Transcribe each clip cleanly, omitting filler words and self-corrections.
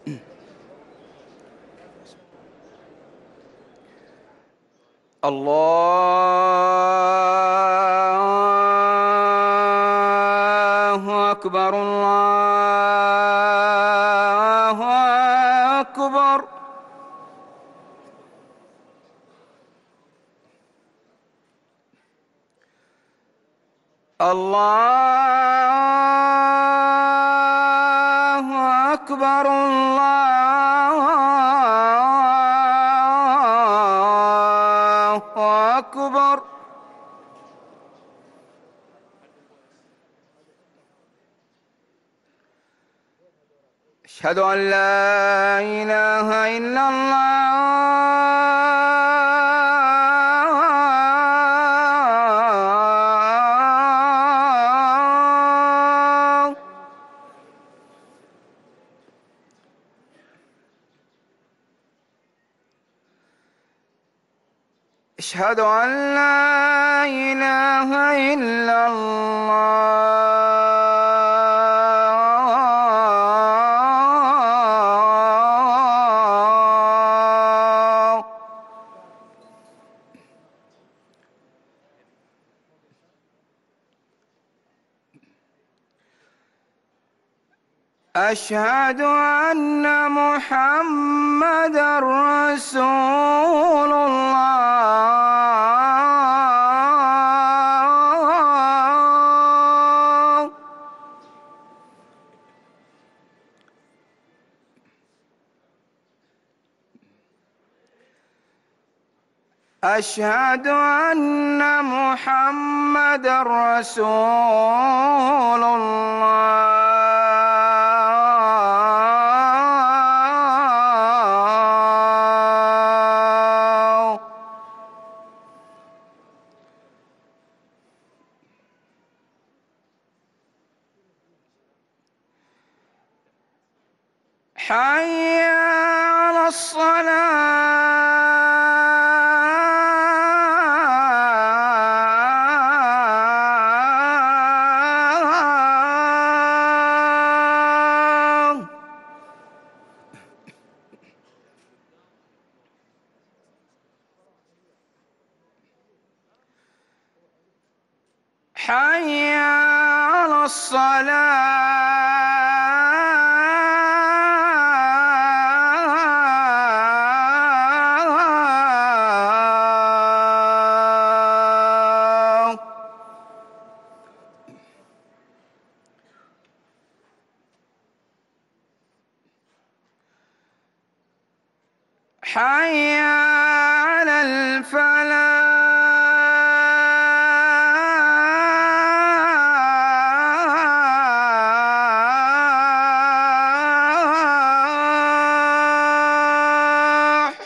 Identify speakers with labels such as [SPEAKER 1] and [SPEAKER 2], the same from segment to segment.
[SPEAKER 1] الله أكبر الله أكبر. الله أكبر الله أكبر. أشهد أن لا إله إلا الله. أشهد أن لا إله إلا الله. أشهد أن محمدًا رسول الله. أشهد أن محمدًا رسول الله. حي على الصلاة. حي على الصلاة. حي على الفلاح.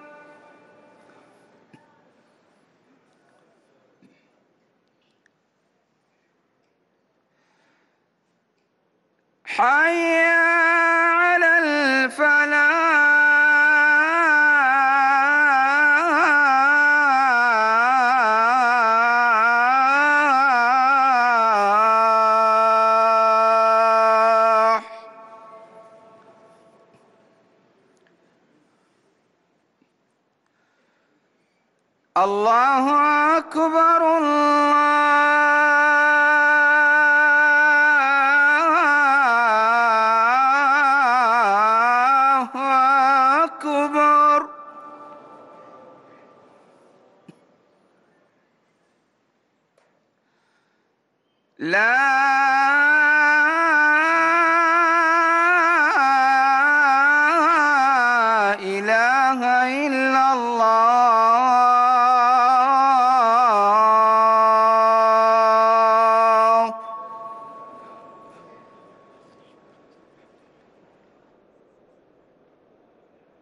[SPEAKER 1] حي على الفلاح. الله أكبر الله أكبر. لا